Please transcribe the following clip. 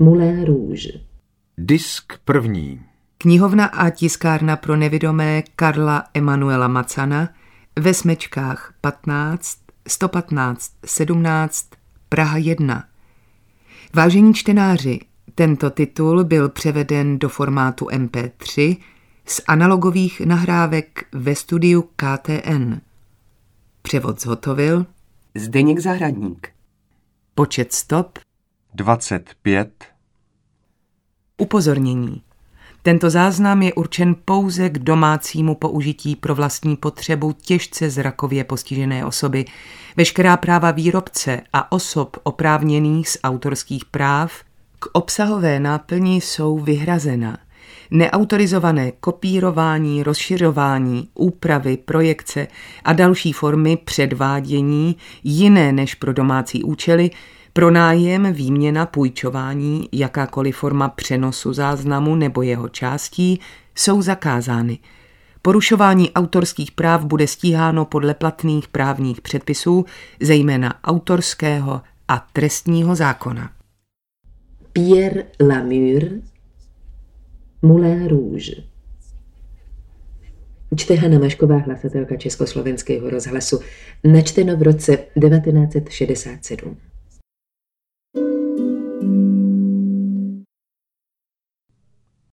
Moulin Rouge. Disk první. Knihovna a tiskárna pro nevidomé Karla Emanuela Macana ve Smečkách 15, 115, 17, Praha 1. Vážení čtenáři, tento titul byl převeden do formátu MP3 z analogových nahrávek ve studiu KTN. Převod zhotovil Zdeněk Zahradník. Počet stop 25. Upozornění. Tento záznam je určen pouze k domácímu použití pro vlastní potřebu těžce zrakově postižené osoby. Veškerá práva výrobce a osob oprávněných z autorských práv k obsahové náplni jsou vyhrazena. Neautorizované kopírování, rozšiřování, úpravy, projekce a další formy předvádění jiné než pro domácí účely, pronájem, výměna, půjčování, jakákoliv forma přenosu záznamu nebo jeho částí jsou zakázány. Porušování autorských práv bude stíháno podle platných právních předpisů, zejména autorského a trestního zákona. Pierre Lamure, Moulin Rouge. Čte Hana Mašková, hlasatelka Československého rozhlasu. Načteno v roce 1967.